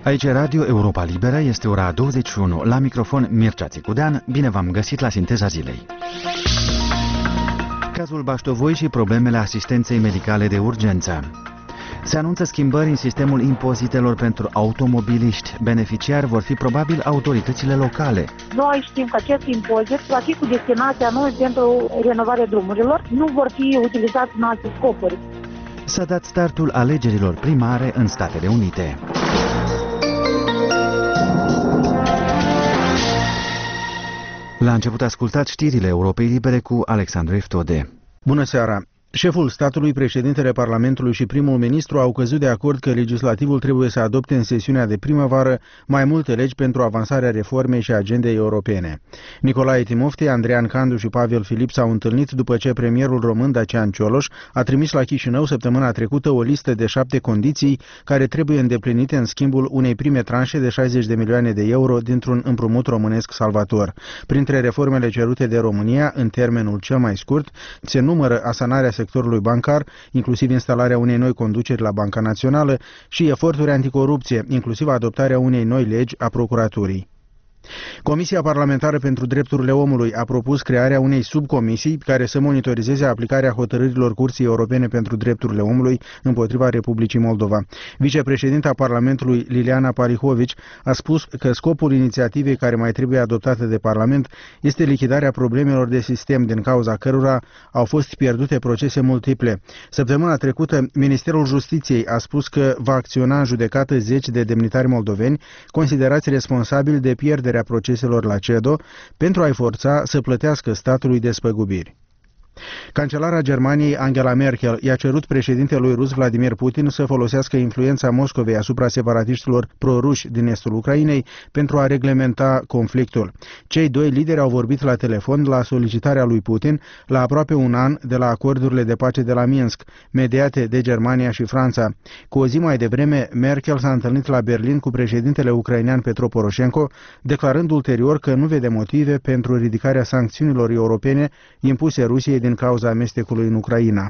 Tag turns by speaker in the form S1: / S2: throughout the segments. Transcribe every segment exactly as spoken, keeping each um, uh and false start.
S1: Aici Radio Europa Liberă, este ora douăzeci și unu. La microfon Mircea Țicudean, bine v-am găsit la Sinteza Zilei. Cazul Baștovoi și problemele asistenței medicale de urgență. Se anunță schimbări în sistemul impozitelor pentru automobiliști. Beneficiari vor fi probabil autoritățile locale.
S2: Noi știm că acest impozit va fi cu destinația noi pentru renovarea drumurilor. Nu vor fi utilizați în alte scopuri.
S1: S-a dat startul alegerilor primare în Statele Unite. La început ascultați știrile Europei Libere cu Alexandru Eftode.
S3: Bună seara! Șeful statului, președintele Parlamentului și primul ministru au căzut de acord că legislativul trebuie să adopte în sesiunea de primăvară mai multe legi pentru avansarea reformei și agendei europene. Nicolae Timofte, Andrean Candu și Pavel Filip s-au întâlnit după ce premierul român Dacian Cioloș a trimis la Chișinău săptămâna trecută o listă de șapte condiții care trebuie îndeplinite în schimbul unei prime tranșe de șaizeci de milioane de euro dintr-un împrumut românesc salvator. Printre reformele cerute de România, în termenul cel mai scurt, se numără asanarea sectorului bancar, inclusiv instalarea unei noi conduceri la Banca Națională și eforturi anticorupție, inclusiv adoptarea unei noi legi a procuraturii. Comisia Parlamentară pentru Drepturile Omului a propus crearea unei subcomisii care să monitorizeze aplicarea hotărârilor Curții Europene pentru Drepturile Omului împotriva Republicii Moldova. Vicepreședinta Parlamentului Liliana Parihovici a spus că scopul inițiativei care mai trebuie adoptată de Parlament este lichidarea problemelor de sistem din cauza cărora au fost pierdute procese multiple. Săptămâna trecută, Ministerul Justiției a spus că va acționa în judecată zeci de demnitari moldoveni considerați responsabili de pierderea proceselor la CEDO pentru a-i forța să plătească statului despăgubiri. Cancelara Germaniei Angela Merkel i-a cerut președintelui rus Vladimir Putin să folosească influența Moscovei asupra separatiștilor proruși din estul Ucrainei pentru a reglementa conflictul. Cei doi lideri au vorbit la telefon la solicitarea lui Putin la aproape un an de la acordurile de pace de la Minsk, mediate de Germania și Franța. Cu o zi mai devreme, Merkel s-a întâlnit la Berlin cu președintele ucrainean Petro Poroșenko, declarând ulterior că nu vede motive pentru ridicarea sancțiunilor europene impuse Rusiei din cauza amestecului în Ucraina.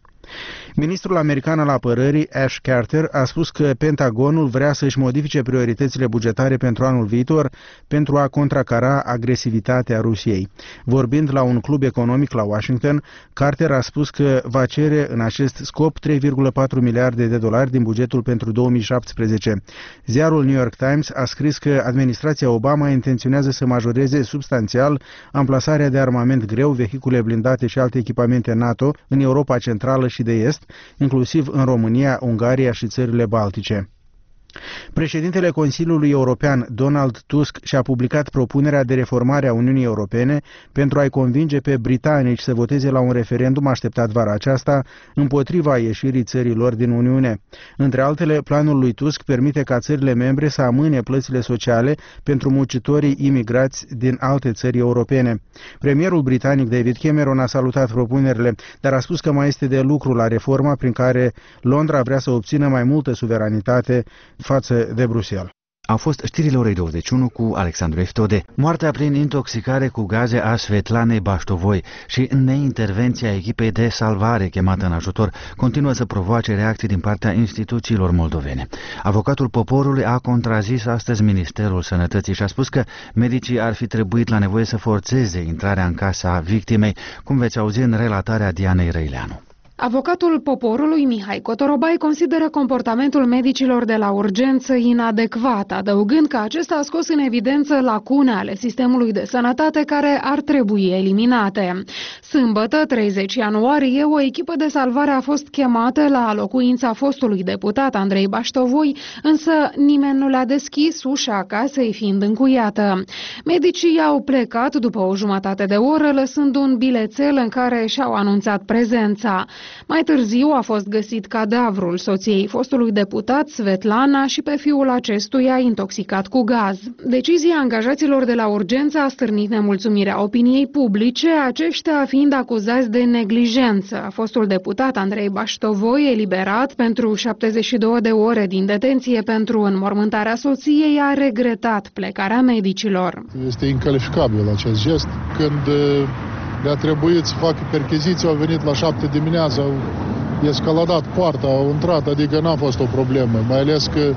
S3: Ministrul american al apărării, Ash Carter, a spus că Pentagonul vrea să-și modifice prioritățile bugetare pentru anul viitor pentru a contracara agresivitatea Rusiei. Vorbind la un club economic la Washington, Carter a spus că va cere în acest scop trei virgulă patru miliarde de dolari din bugetul pentru două mii șaptesprezece. Ziarul New York Times a scris că administrația Obama intenționează să majoreze substanțial amplasarea de armament greu, vehicule blindate și alte echipamente NATO în Europa Centrală și de Est, inclusiv în România, Ungaria și țările Baltice. Președintele Consiliului European, Donald Tusk, și-a publicat propunerea de reformare a Uniunii Europene pentru a-i convinge pe britanici să voteze la un referendum așteptat vara aceasta împotriva ieșirii țărilor din Uniune. Între altele, planul lui Tusk permite ca țările membre să amâne plățile sociale pentru muncitorii imigrați din alte țări europene. Premierul britanic David Cameron a salutat propunerile, dar a spus că mai este de lucru la reforma prin care Londra vrea să obțină mai multă suveranitate față de Bruxelles.
S1: Au fost știrile orei douăzeci și unu cu Alexandru Eftode. Moartea prin intoxicare cu gaze a Svetlanei Baștovoi și neintervenția echipei de salvare chemată în ajutor continuă să provoace reacții din partea instituțiilor moldovene. Avocatul poporului a contrazis astăzi Ministerul Sănătății și a spus că medicii ar fi trebuit la nevoie să forțeze intrarea în casa victimei, cum veți auzi în relatarea Dianei Răileanu.
S4: Avocatul poporului Mihai Cotorobai consideră comportamentul medicilor de la urgență inadecvat, adăugând că acesta a scos în evidență lacune ale sistemului de sănătate care ar trebui eliminate. Sâmbătă, treizeci ianuarie, o echipă de salvare a fost chemată la locuința fostului deputat Andrei Baștovoi, însă nimeni nu le-a deschis ușa casei fiind încuiată. Medicii au plecat după o jumătate de oră, lăsând un bilețel în care și-au anunțat prezența. Mai târziu a fost găsit cadavrul soției fostului deputat, Svetlana, și pe fiul acestuia intoxicat cu gaz. Decizia angajaților de la urgență a stârnit nemulțumirea opiniei publice, aceștia fiind acuzați de neglijență. Fostul deputat Andrei Baștovoi, eliberat pentru șaptezeci și două de ore din detenție pentru înmormântarea soției, a regretat plecarea medicilor.
S5: Este incalificabil acest gest. Când le-a trebuit să facă percheziții, au venit la șapte dimineața, au escaladat poarta, au intrat, adică n-a fost o problemă, mai ales că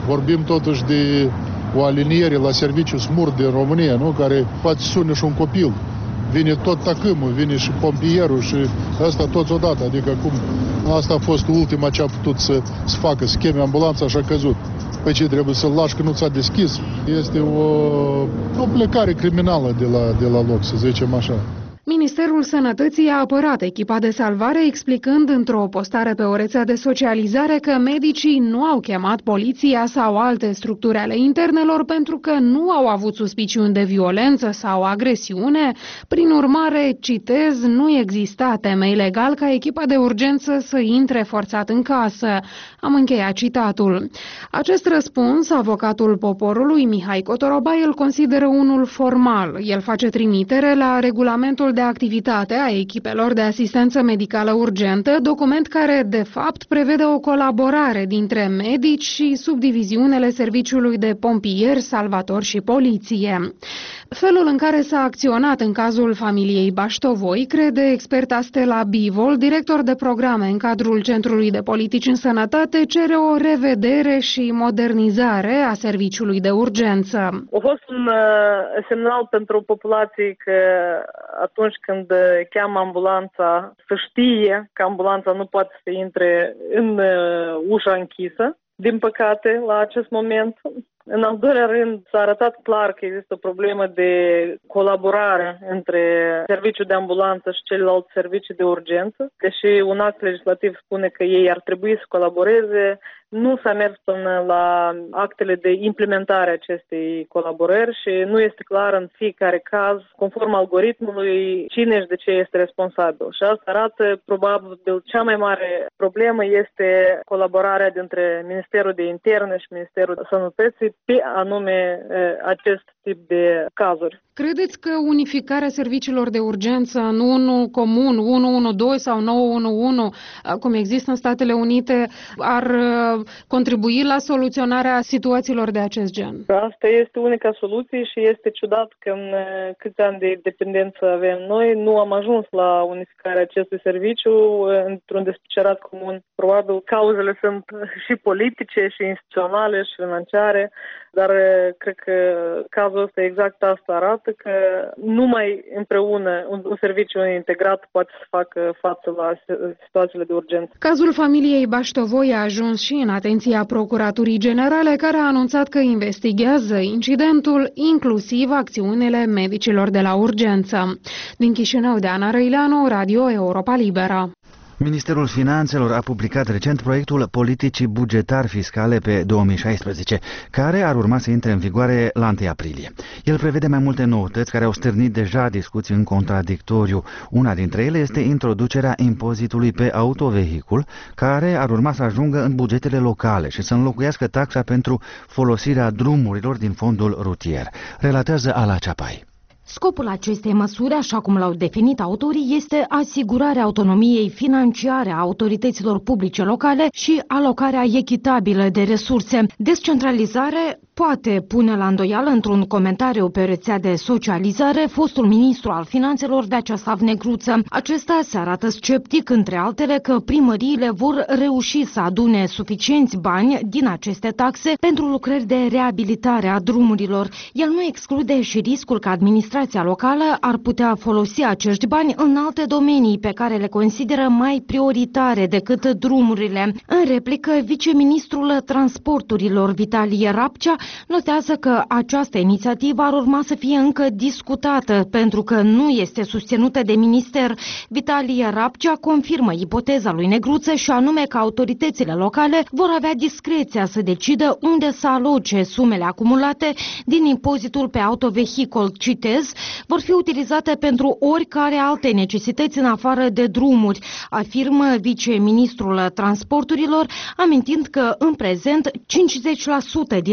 S5: Vorbim totuși de o aliniere la serviciu smurt din România, nu? Care poate sună și un copil. Vine tot tacâmul, vine și pompierul și asta toți odată. Adică cum asta a fost ultima ce a putut să, să facă, să cheme ambulanța și a căzut. Păi ce trebuie să-l lași că nu ți-a deschis? Este o, o plecare criminală de la, de la loc, să zicem așa.
S4: Ministerul Sănătății a apărat echipa de salvare, explicând într-o postare pe o rețea de socializare că medicii nu au chemat poliția sau alte structuri ale internelor pentru că nu au avut suspiciuni de violență sau agresiune. Prin urmare, citez, nu exista temei legal ca echipa de urgență să intre forțat în casă. Am încheiat citatul. Acest răspuns, avocatul poporului Mihai Cotorobai îl consideră unul formal. El face trimitere la regulamentul de activitate a echipelor de asistență medicală urgentă, document care, de fapt, prevede o colaborare dintre medici și subdiviziunile serviciului de pompieri, salvatori și poliție. Felul în care s-a acționat în cazul familiei Baștovoi, crede experta Stella Bivol, director de programe în cadrul Centrului de Politici în Sănătate, cere o revedere și modernizare a serviciului de urgență.
S6: A fost un uh, semnal pentru populație că atunci când cheamă ambulanța, să știe că ambulanța nu poate să intre în uh, ușa închisă. Din păcate, la acest moment, în al doilea rând, s-a arătat clar că există o problemă de colaborare între serviciul de ambulanță și celelalte servicii de urgență. Deși un act legislativ spune că ei ar trebui să colaboreze, nu s-a mers până la actele de implementare a acestei colaborări și nu este clar în fiecare caz, conform algoritmului, cine și de ce este responsabil. Și asta arată, probabil, cea mai mare problemă este colaborarea dintre Ministerul de Interne și Ministerul Sănătății pe anume acest tip de cazuri.
S4: Credeți că unificarea serviciilor de urgență în unul comun, unu unu doi sau nouă unu unu, cum există în Statele Unite, ar contribui la soluționarea situațiilor de acest gen?
S6: Asta este unica soluție și este ciudat că în câți ani de dependență avem noi, nu am ajuns la unificarea acestui serviciu într-un despecerat comun. Probabil cauzele sunt și politice, și instituționale, și financiare, dar cred că cazul ăsta exact asta arată, că numai împreună un, un serviciu integrat poate să facă față la situațiile de urgență.
S4: Cazul familiei Baștovoi a ajuns și în atenția Procuraturii Generale, care a anunțat că investigează incidentul, inclusiv acțiunile medicilor de la urgență. Din Chișinău, Deana Răileanu, Radio Europa Liberă.
S1: Ministerul Finanțelor a publicat recent proiectul Politicii bugetar-fiscale pe două mii șaisprezece, care ar urma să intre în vigoare la întâi aprilie. El prevede mai multe noutăți care au stârnit deja discuții în contradictoriu. Una dintre ele este introducerea impozitului pe autovehicul, care ar urma să ajungă în bugetele locale și să înlocuiască taxa pentru folosirea drumurilor din fondul rutier. Relatează Ala Ceapai.
S7: Scopul acestei măsuri, așa cum l-au definit autorii, este asigurarea autonomiei financiare a autorităților publice locale și alocarea echitabilă de resurse. Descentralizare poate pune la îndoială într-un comentariu pe rețea de socializare fostul ministru al finanțelor Deaceslav Negruță. Acesta se arată sceptic, între altele, că primăriile vor reuși să adune suficienți bani din aceste taxe pentru lucrări de reabilitare a drumurilor. El nu exclude și riscul că administrația locală ar putea folosi acești bani în alte domenii pe care le consideră mai prioritare decât drumurile. În replică, viceministrul transporturilor Vitalie Rapcea notează că această inițiativă ar urma să fie încă discutată pentru că nu este susținută de minister. Vitalie Rapcea confirmă ipoteza lui Negruță și anume că autoritățile locale vor avea discreția să decidă unde să aloce sumele acumulate din impozitul pe autovehicul. Citez, vor fi utilizate pentru oricare alte necesități în afară de drumuri, afirmă viceministrul transporturilor, amintind că în prezent cincizeci la sută din taxa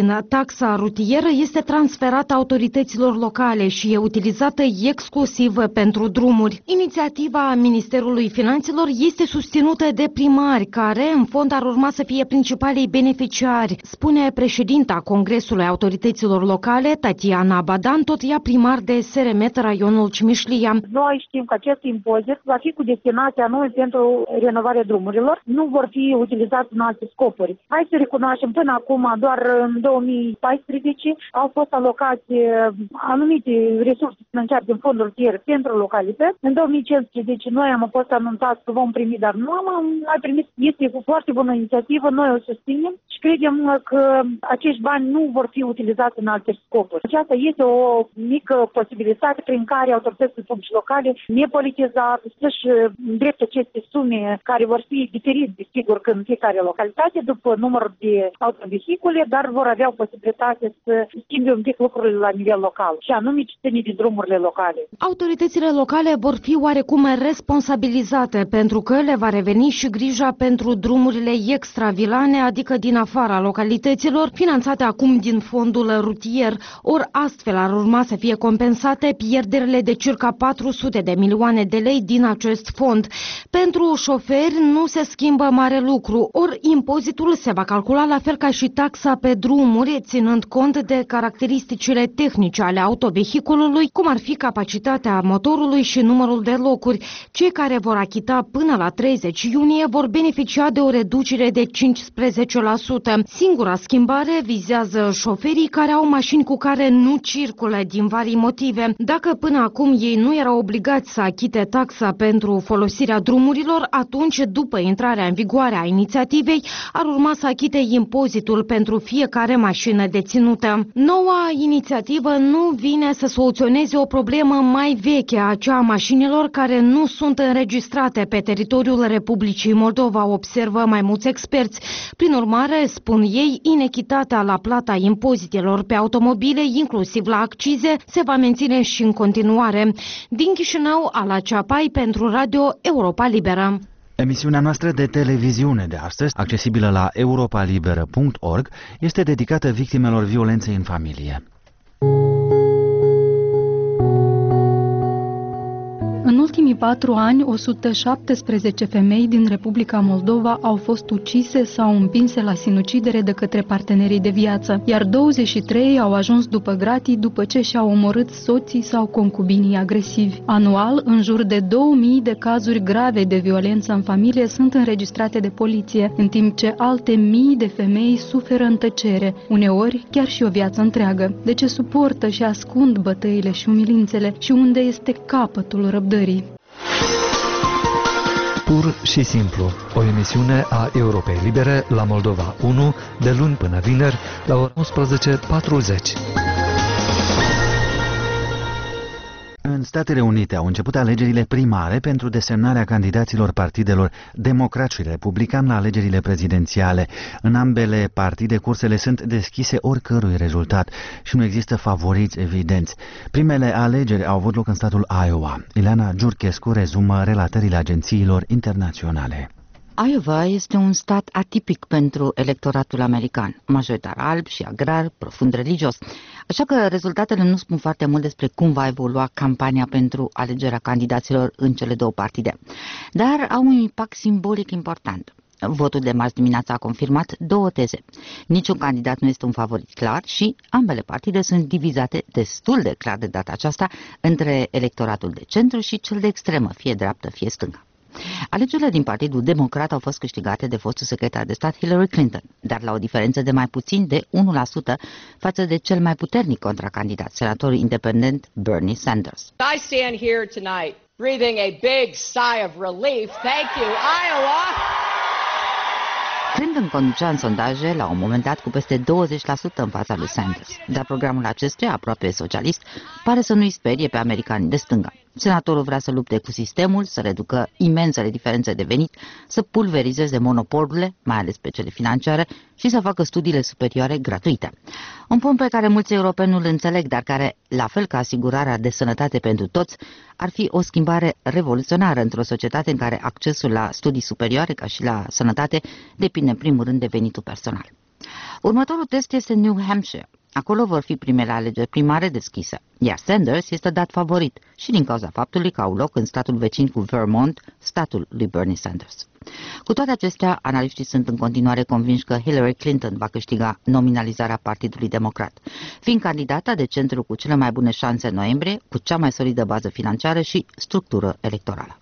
S7: taxa rutieră este transferată autorităților locale și e utilizată exclusiv pentru drumuri. Inițiativa Ministerului Finanțelor este susținută de primari, care în fond ar urma să fie principalii beneficiari, spune președinta Congresului Autorităților Locale, Tatiana Badan, tot ea primar de S R M raionul Cimișlia.
S2: Noi știm că acest impozit va fi cu destinație anume pentru renovarea drumurilor, nu vor fi utilizați în alte scopuri. Hai să recunoaștem, până acum, doar în două mii paisprezece au fost alocați anumite resurse financiare din fondul rutier pentru localități. În două mii cincisprezece noi am fost anunțați că vom primi, dar nu am mai primit. Este o foarte bună inițiativă, noi o susținem și credem că acești bani nu vor fi utilizați în alte scopuri. Aceasta este o mică posibilitate prin care autoritățile publice locale, nepolitizate, să-și îndrepte aceste sume care vor fi diferite, desigur, în fiecare localitate, după numărul de autovehicule, dar vor avea o posibilitate să schimbe un pic lucrurile la nivel local, și anume cetățenii din drumurile locale.
S7: Autoritățile locale vor fi oarecum responsabilizate, pentru că le va reveni și grija pentru drumurile extravilane, adică din afara localităților, finanțate acum din fondul rutier, ori astfel ar urma să fie compensate pierderile de circa patru sute de milioane de lei din acest fond. Pentru șoferi nu se schimbă mare lucru, ori impozitul se va calcula la fel ca și taxa pe drumuri, ținând cont de caracteristicile tehnice ale autovehiculului, cum ar fi capacitatea motorului și numărul de locuri. Cei care vor achita până la treizeci iunie vor beneficia de o reducere de cincisprezece la sută. Singura schimbare vizează șoferii care au mașini cu care nu circulă din vari motive. Dacă până acum ei nu erau obligați să achite taxa pentru folosirea drumurilor, atunci, după intrarea în vigoare a inițiativei, ar urma să achite impozitul pentru fiecare mașină deținută. Noua inițiativă nu vine să soluționeze o problemă mai veche, aceea a mașinilor care nu sunt înregistrate pe teritoriul Republicii Moldova, observă mai mulți experți. Prin urmare, spun ei, inechitatea la plata impozitelor pe automobile, inclusiv la accize, se va menține și în continuare. Din Chișinău, Ala Ceapai pentru Radio Europa Liberă.
S1: Emisiunea noastră de televiziune de astăzi, accesibilă la europa liberă punct org, este dedicată victimelor violenței în familie.
S8: În ultimii patru ani, o sută șaptesprezece femei din Republica Moldova au fost ucise sau împinse la sinucidere de către partenerii de viață, iar douăzeci și trei au ajuns după gratii după ce și-au omorât soții sau concubinii agresivi. Anual, în jur de două mii de cazuri grave de violență în familie sunt înregistrate de poliție, în timp ce alte mii de femei suferă în tăcere, uneori chiar și o viață întreagă. De ce suportă și ascund bătăile și umilințele și unde este capătul răbdării?
S9: Pur și simplu, o emisiune a Europei Libere la Moldova unu, de luni până vineri, la ora unsprezece patruzeci.
S1: În Statele Unite au început alegerile primare pentru desemnarea candidaților partidelor democrat și republican la alegerile prezidențiale. În ambele partide, cursele sunt deschise oricărui rezultat și nu există favoriți evidenți. Primele alegeri au avut loc în statul Iowa. Ileana Giurchescu rezumă relatările agențiilor internaționale.
S10: Iowa este un stat atipic pentru electoratul american, majoritar alb și agrar, profund religios, așa că rezultatele nu spun foarte mult despre cum va evolua campania pentru alegerea candidaților în cele două partide, dar au un impact simbolic important. Votul de marți dimineața a confirmat două teze. Niciun candidat nu este un favorit clar și ambele partide sunt divizate destul de clar de data aceasta între electoratul de centru și cel de extremă, fie dreaptă, fie stângă. Alegerile din Partidul Democrat au fost câștigate de fostul secretar de stat Hillary Clinton, dar la o diferență de mai puțin de unu la sută față de cel mai puternic contracandidat, senatorul independent Bernie Sanders.
S11: I stand here tonight breathing a big sigh of relief. Thank you, Iowa!
S10: Clinton conducea în sondaje la un moment dat cu peste douăzeci la sută în fața lui Sanders, dar programul acestuia, aproape socialist, pare să nu-i sperie pe americanii de stânga. Senatorul vrea să lupte cu sistemul, să reducă imensele diferențe de venit, să pulverizeze monopolurile, mai ales pe cele financiare, și să facă studiile superioare gratuite. Un punct pe care mulți europeni nu îl înțeleg, dar care, la fel ca asigurarea de sănătate pentru toți, ar fi o schimbare revoluționară într-o societate în care accesul la studii superioare, ca și la sănătate, depinde în primul rând de venitul personal. Următorul test este New Hampshire. Acolo vor fi primele alegeri primare deschise, iar Sanders este dat favorit și din cauza faptului că au loc în statul vecin cu Vermont, statul lui Bernie Sanders. Cu toate acestea, analiștii sunt în continuare convinși că Hillary Clinton va câștiga nominalizarea Partidului Democrat, fiind candidata de centru cu cele mai bune șanse în noiembrie, cu cea mai solidă bază financiară și structură electorală.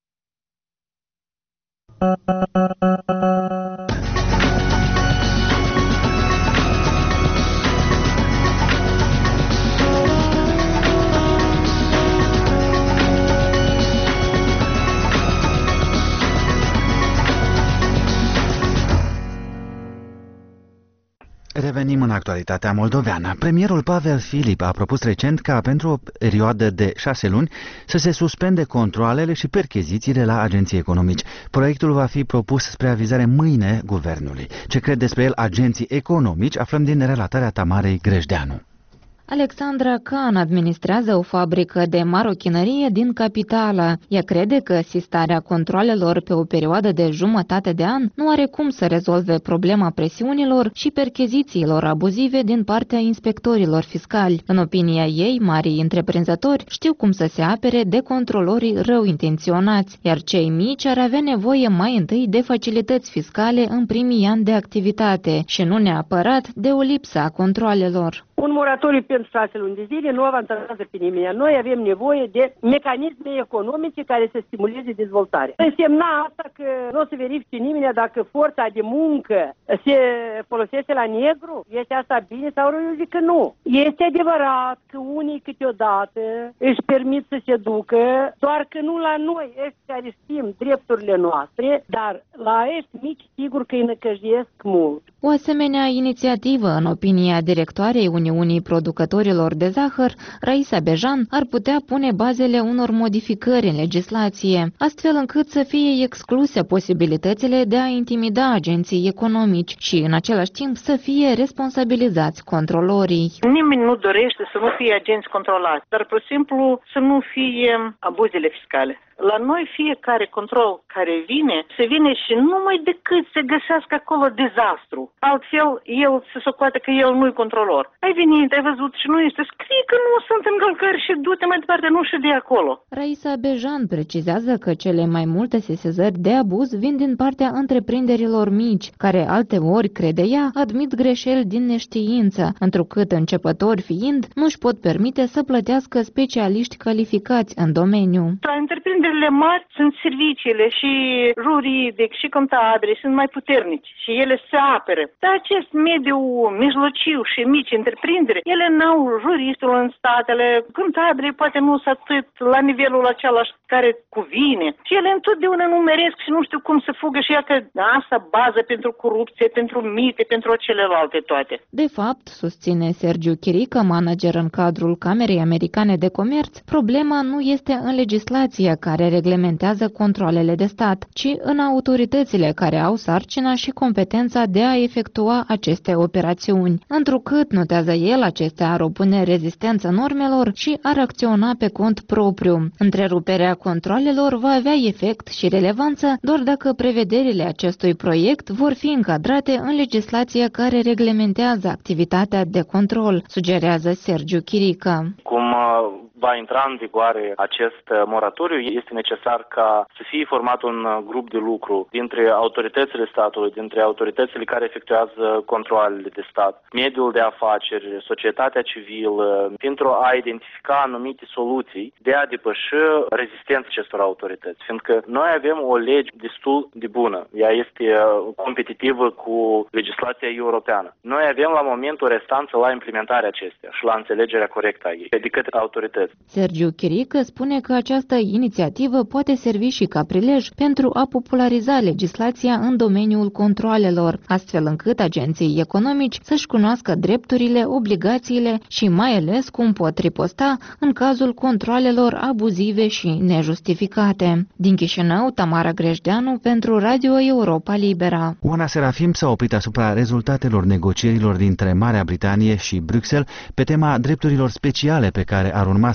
S1: Revenim în actualitatea moldoveană. Premierul Pavel Filip a propus recent ca pentru o perioadă de șase luni să se suspende controalele și perchezițiile la agenții economici. Proiectul va fi propus spre avizare mâine guvernului. Ce cred despre el agenții economici aflăm din relatarea Tamarei Grejdeanu.
S12: Alexandra Khan administrează o fabrică de marochinărie din capitală. Ea crede că sistarea controalelor pe o perioadă de jumătate de an nu are cum să rezolve problema presiunilor și perchezițiilor abuzive din partea inspectorilor fiscali. În opinia ei, marii întreprinzători știu cum să se apere de controlorii rău intenționați, iar cei mici ar avea nevoie mai întâi de facilități fiscale în primii ani de activitate și nu neapărat de o lipsă a controalelor.
S13: Un moratoriu pentru șase luni de zile nu avantajează pe nimeni. Noi avem nevoie de mecanisme economice care să stimuleze dezvoltarea. Însemna asta că nu o să verifice nimeni dacă forța de muncă se folosește la negru? Este asta bine sau eu zic că nu. Este adevărat că unii câteodată își permit să se ducă, doar că nu la noi, ăștia care știm drepturile noastre, dar la ăștia mici sigur că îi năcăjesc mult.
S12: O asemenea inițiativă, în opinia directoarei Uniunii Producătorilor de Zahăr, Raisa Bejan, ar putea pune bazele unor modificări în legislație, astfel încât să fie excluse posibilitățile de a intimida agenții economici și, în același timp, să fie responsabilizați controlorii.
S14: Nimeni nu dorește să nu fie agenți controlați, dar, pur și simplu, să nu fie abuzele fiscale. La noi fiecare control care vine, se vine și numai decât se găsească acolo dezastru. Altfel, el se socoate că el nu-i controlor. Ai venit, ai văzut și nu este, scrie că nu sunt încălcări și du-te mai departe, nu și de acolo.
S12: Raisa Bejan precizează că cele mai multe sesizări de abuz vin din partea întreprinderilor mici, care alteori, crede ea, admit greșeli din neștiință, întrucât începători fiind, nu-și pot permite să plătească specialiști calificați în domeniu.
S14: La întreprinderile mari sunt serviciile și juridic și contabile sunt mai puternici și ele se apără. Dar acest mediu mijlociu și mici întreprinderi, ele n-au juristul în statele, contabile poate nu sunt atât la nivelul același care cuvine. Și ele întotdeauna nu meresc și nu știu cum să fugă și ea că asta bază pentru corupție, pentru mite, pentru celelalte toate.
S12: De fapt, susține Sergiu Chirică, manager în cadrul Camerei Americane de Comerț, problema nu este în legislația care reglementează controalele de stat, ci în autoritățile care au sarcina și competența de a efectua aceste operațiuni. Întrucât, notează el, acestea ar opune rezistență normelor și ar acționa pe cont propriu. Întreruperea controalelor va avea efect și relevanță doar dacă prevederile acestui proiect vor fi încadrate în legislația care reglementează activitatea de control, sugerează Sergiu Chirică.
S15: Cum va intra în vigoare acest moratoriu, este necesar ca să fie format un grup de lucru dintre autoritățile statului, dintre autoritățile care efectuează controalele de stat, mediul de afaceri, societatea civilă, pentru a identifica anumite soluții de a depăși rezistența acestor autorități. Fiindcă noi avem o lege destul de bună, ea este competitivă cu legislația europeană. Noi avem la moment o restanță la implementarea acesteia și la înțelegerea corectă a ei de către autorități.
S12: Sergiu Chirică spune că această inițiativă poate servi și ca prilej pentru a populariza legislația în domeniul controalelor, astfel încât agenții economici să-și cunoască drepturile, obligațiile și mai ales cum pot riposta în cazul controalelor abuzive și nejustificate. Din Chișinău, Tamara Grejdeanu pentru Radio Europa Libera.
S1: Oana Serafim s-a oprit asupra rezultatelor negocierilor dintre Marea Britanie și Bruxelles pe tema drepturilor speciale pe care ar urma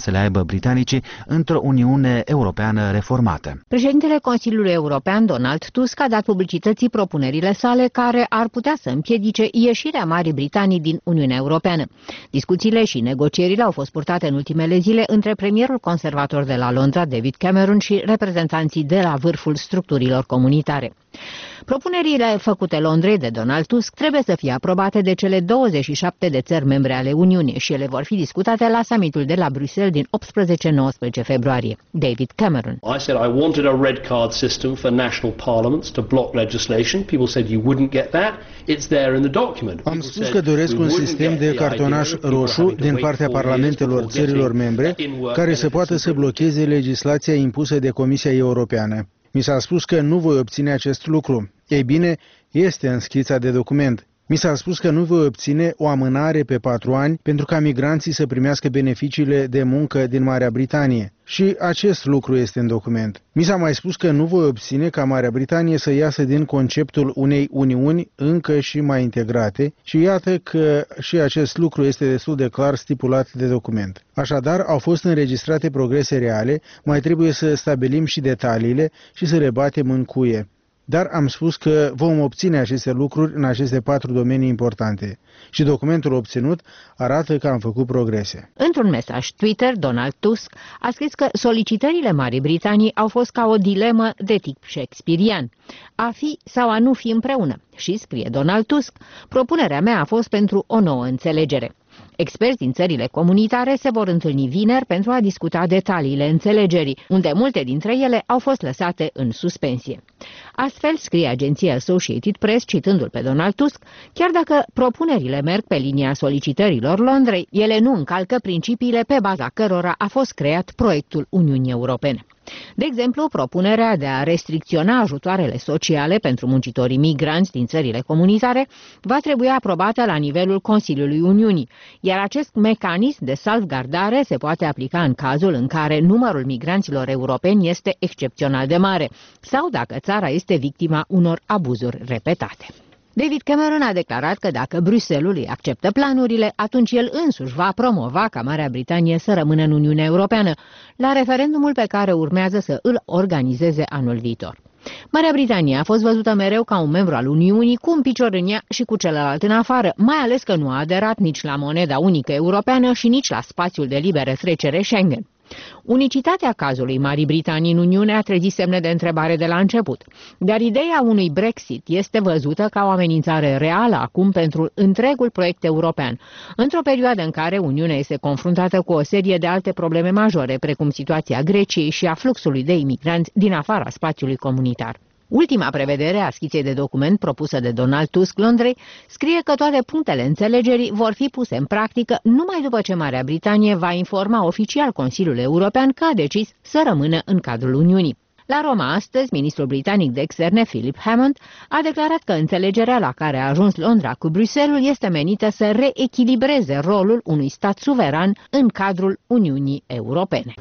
S1: să le aibă britanicii într-o Uniune Europeană reformată.
S16: Președintele Consiliului European, Donald Tusk, a dat publicității propunerile sale care ar putea să împiedice ieșirea Marii Britanii din Uniunea Europeană. Discuțiile și negocierile au fost purtate în ultimele zile între premierul conservator de la Londra, David Cameron, și reprezentanții de la vârful structurilor comunitare. Propunerile făcute Londrei de Donald Tusk trebuie să fie aprobate de cele douăzeci și șapte de țări membre ale Uniunii și ele vor fi discutate la summitul de la Bruxelles din optsprezece nouăsprezece februarie. David Cameron.
S17: I said I wanted a red card system for national parliaments to block legislation. People said you wouldn't get that. It's there in the document.
S3: Am spus că doresc un sistem de cartonaș roșu din partea parlamentelor țărilor membre care să poată să blocheze legislația impusă de Comisia Europeană. Mi s-a spus că nu voi obține acest lucru. Ei bine, este în schița de document. Mi s-a spus că nu voi obține o amânare pe patru ani pentru ca migranții să primească beneficiile de muncă din Marea Britanie. Și acest lucru este în document. Mi s-a mai spus că nu voi obține ca Marea Britanie să iasă din conceptul unei uniuni încă și mai integrate și iată că și acest lucru este destul de clar stipulat de document. Așadar, au fost înregistrate progrese reale, mai trebuie să stabilim și detaliile și să le batem în cuie. Dar am spus că vom obține aceste lucruri în aceste patru domenii importante și documentul obținut arată că am făcut progrese.
S16: Într-un mesaj Twitter, Donald Tusk a scris că solicitările Marii Britanii au fost ca o dilemă de tip shakespearian, a fi sau a nu fi împreună. Și, scrie Donald Tusk, propunerea mea a fost pentru o nouă înțelegere. Experți din țările comunitare se vor întâlni vineri pentru a discuta detaliile înțelegerii, unde multe dintre ele au fost lăsate în suspensie. Astfel, scrie agenția Associated Press, citându-l pe Donald Tusk, chiar dacă propunerile merg pe linia solicitărilor Londrei, ele nu încalcă principiile pe baza cărora a fost creat proiectul Uniunii Europene. De exemplu, propunerea de a restricționa ajutoarele sociale pentru muncitorii migranți din țările comunitare va trebui aprobată la nivelul Consiliului Uniunii, iar acest mecanism de salvgardare se poate aplica în cazul în care numărul migranților europeni este excepțional de mare sau dacă țara este victima unor abuzuri repetate. David Cameron a declarat că dacă Bruxelles îi acceptă planurile, atunci el însuși va promova ca Marea Britanie să rămână în Uniunea Europeană, la referendumul pe care urmează să îl organizeze anul viitor. Marea Britanie a fost văzută mereu ca un membru al Uniunii, cu un picior în ea și cu celălalt în afară, mai ales că nu a aderat nici la moneda unică europeană și nici la spațiul de liberă trecere Schengen. Unicitatea cazului Marii Britanii în Uniune a trezit semne de întrebare de la început, dar ideea unui Brexit este văzută ca o amenințare reală acum pentru întregul proiect european, într-o perioadă în care Uniunea este confruntată cu o serie de alte probleme majore, precum situația Greciei și a fluxului de imigranți din afara spațiului comunitar. Ultima prevedere a schiței de document propusă de Donald Tusk Londrei scrie că toate punctele înțelegerii vor fi puse în practică numai după ce Marea Britanie va informa oficial Consiliul European că a decis să rămână în cadrul Uniunii. La Roma astăzi, ministrul britanic de externe Philip Hammond a declarat că înțelegerea la care a ajuns Londra cu Bruxelles este menită să reechilibreze rolul unui stat suveran în cadrul Uniunii Europene.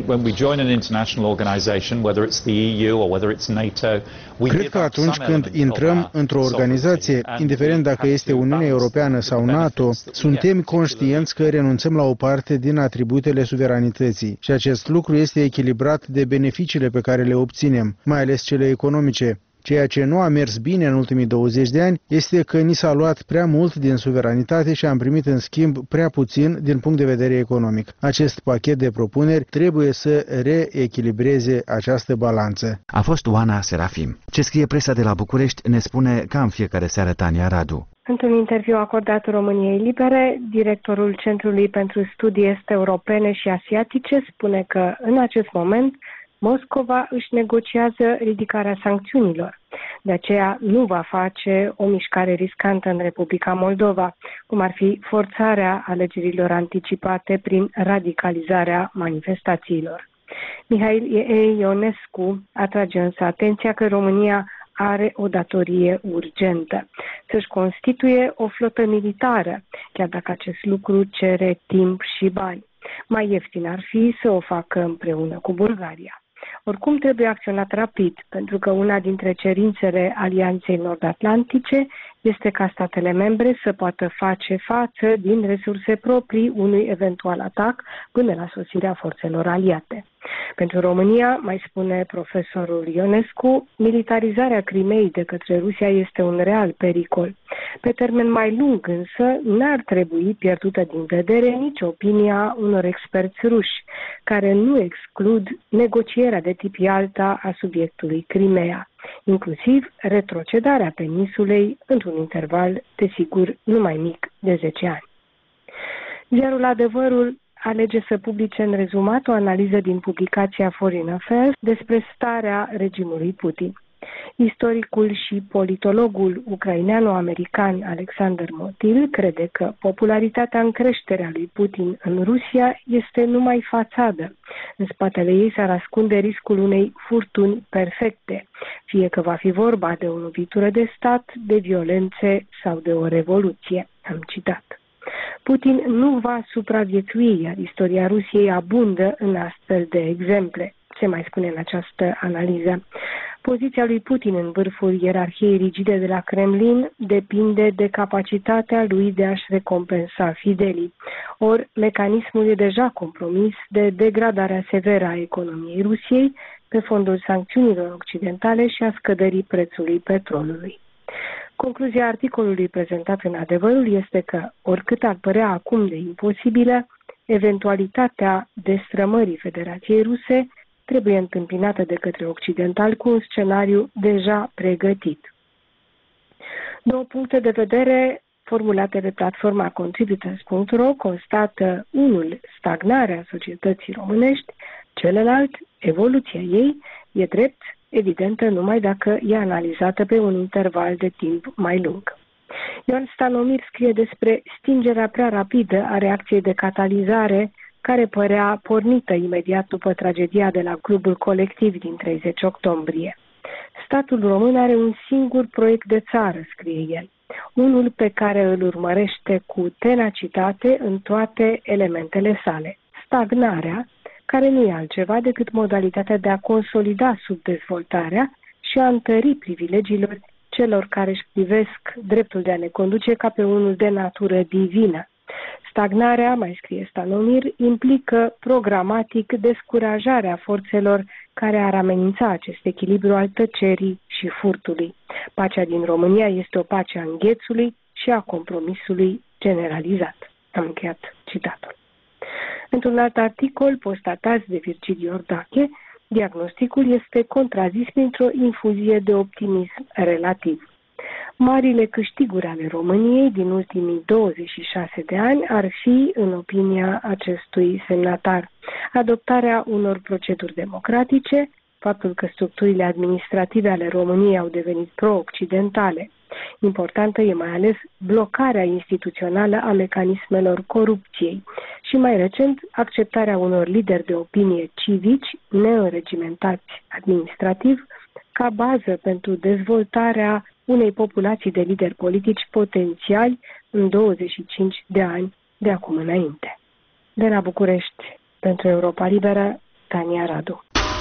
S3: Cred că atunci când intrăm într-o organizație, indiferent dacă este Uniunea Europeană sau NATO, suntem conștienți că renunțăm la o parte din atributele suveranității și acest lucru este echilibrat de beneficiile pe care le obținem, mai ales cele economice. Ceea ce nu a mers bine în ultimii douăzeci de ani este că ni s-a luat prea mult din suveranitate și am primit în schimb prea puțin din punct de vedere economic. Acest pachet de propuneri trebuie să reechilibreze această balanță.
S1: A fost Oana Serafim. Ce scrie presa de la București ne spune ca în fiecare seară Tania Radu.
S18: Într-un interviu acordat României Libere, directorul Centrului pentru Studii Est-Europene și Asiatice spune că în acest moment Moscova își negociază ridicarea sancțiunilor. De aceea nu va face o mișcare riscantă în Republica Moldova, cum ar fi forțarea alegerilor anticipate prin radicalizarea manifestațiilor. Mihail Ionescu atrage însă atenția că România are o datorie urgentă, să-și constituie o flotă militară, chiar dacă acest lucru cere timp și bani. Mai ieftin ar fi să o facă împreună cu Bulgaria. Oricum trebuie acționat rapid, pentru că una dintre cerințele Alianței Nord-Atlantice este ca statele membre să poată face față din resurse proprii unui eventual atac până la sosirea forțelor aliate. Pentru România, mai spune profesorul Ionescu, militarizarea Crimeei de către Rusia este un real pericol. Pe termen mai lung însă, n-ar trebui pierdută din vedere nici opinia unor experți ruși, care nu exclud negocierea de tip Ialta a subiectului Crimea, inclusiv retrocedarea peninsulei într-un interval, desigur, nu mai mic de zece ani. Ziarul Adevărul alege să publice în rezumat o analiză din publicația Foreign Affairs despre starea regimului Putin. Istoricul și politologul ucraineano-american Alexander Motil crede că popularitatea în creștere a lui Putin în Rusia este numai fațadă. În spatele ei s-ar ascunde riscul unei furtuni perfecte, fie că va fi vorba de o lovitură de stat, de violențe sau de o revoluție. Am citat. Putin nu va supraviețui, iar istoria Rusiei abundă în astfel de exemple, se mai spune în această analiză. Poziția lui Putin în vârful ierarhiei rigide de la Kremlin depinde de capacitatea lui de a-și recompensa fidelii. Ori mecanismul e deja compromis de degradarea severă a economiei Rusiei pe fondul sancțiunilor occidentale și a scăderii prețului petrolului. Concluzia articolului prezentat în Adevărul este că, oricât ar părea acum de imposibilă, eventualitatea destrămării Federației Ruse trebuie întâmpinată de către occidentali cu un scenariu deja pregătit. Două puncte de vedere formulate pe platforma contributors punct ro constată unul stagnarea societății românești, celălalt evoluția ei e drept evidentă numai dacă e analizată pe un interval de timp mai lung. Ioan Stanomir scrie despre stingerea prea rapidă a reacției de catalizare care părea pornită imediat după tragedia de la Clubul Colectiv din treizeci octombrie. Statul român are un singur proiect de țară, scrie el, unul pe care îl urmărește cu tenacitate în toate elementele sale, stagnarea, care nu e altceva decât modalitatea de a consolida subdezvoltarea și a întări privilegiilor celor care își privesc dreptul de a ne conduce ca pe unul de natură divină. Stagnarea, mai scrie Stanomir, implică programatic descurajarea forțelor care ar amenința acest echilibru al tăcerii și furtului. Pacea din România este o pace a înghețului și a compromisului generalizat. Am încheiat citatul. Într-un alt articol postat azi de Virgil Iordache, diagnosticul este contrazis printr-o infuzie de optimism relativ. Marile câștiguri ale României din ultimii douăzeci și șase de ani ar fi, în opinia acestui semnatar, adoptarea unor proceduri democratice, faptul că structurile administrative ale României au devenit pro-occidentale. Importantă e mai ales blocarea instituțională a mecanismelor corupției și, mai recent, acceptarea unor lideri de opinie civici neînregimentați administrativ ca bază pentru dezvoltarea unei populații de lideri politici potențiali în douăzeci și cinci de ani de acum înainte. De la București, pentru Europa Liberă, Tania Radu.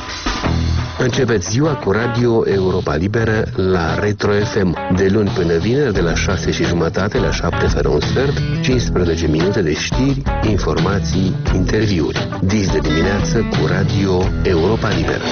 S19: Începeți ziua cu Radio Europa Liberă la Retro F M, de luni până vineri, de la șase și jumătate la șapte fără un sfert, cincisprezece minute de știri, informații, interviuri. Dis de dimineață cu Radio Europa Liberă.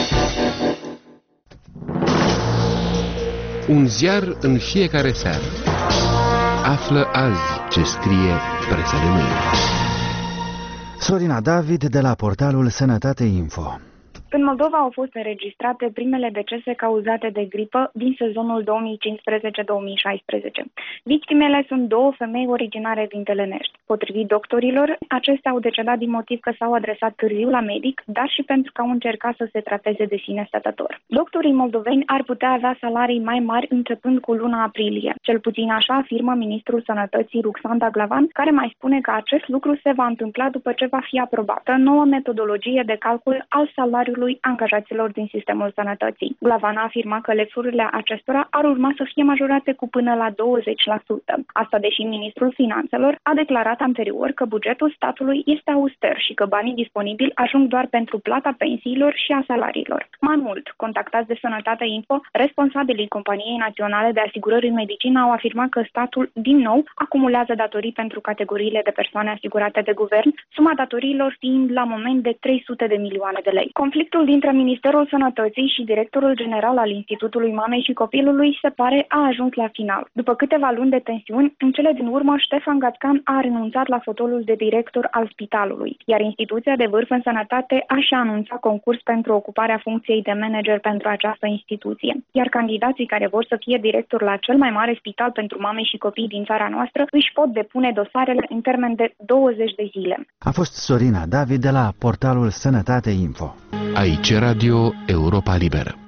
S19: Un ziar în fiecare seară. Află azi ce scrie presa de mâine.
S1: Sorina David de la portalul Sănătate Info.
S20: În Moldova au fost înregistrate primele decese cauzate de gripă din sezonul două mii cincisprezece două mii șaisprezece. Victimele sunt două femei originare din Telenești. Potrivit doctorilor, acestea au decedat din motiv că s-au adresat târziu la medic, dar și pentru că au încercat să se trateze de sine stătător. Doctorii moldoveni ar putea avea salarii mai mari începând cu luna aprilie. Cel puțin așa afirmă ministrul Sănătății Ruxanda Glavan, care mai spune că acest lucru se va întâmpla după ce va fi aprobată noua metodologie de calcul al salariului salariului angajaților din sistemul sănătății. Glavan a afirmat că lipsurile acestora ar urma să fie majorate cu până la douăzeci la sută. Asta deși ministrul Finanțelor a declarat anterior că bugetul statului este auster și că banii disponibili ajung doar pentru plata pensiilor și a salariilor. Mai mult, contactați de Sănătate Info, responsabilii Companiei Naționale de Asigurări în Medicină au afirmat că statul, din nou, acumulează datorii pentru categoriile de persoane asigurate de guvern, suma datoriilor fiind la moment de trei sute de milioane de lei. Conflictul dintre Ministerul Sănătății și directorul general al Institutului Mamei și Copilului se pare a ajuns la final. După câteva luni de tensiuni, în cele din urmă, Ștefan Gatcan a renunțat la fotolul de director al spitalului, iar instituția de vârf în sănătate a și anunțat concurs pentru ocuparea funcției de manager pentru această instituție. Iar candidații care vor să fie director la cel mai mare spital pentru mame și copii din țara noastră își pot depune dosarele în termen de douăzeci de zile.
S1: A fost Sorina David de la portalul Sănătate Info.
S19: Aici Radio Europa Liberă.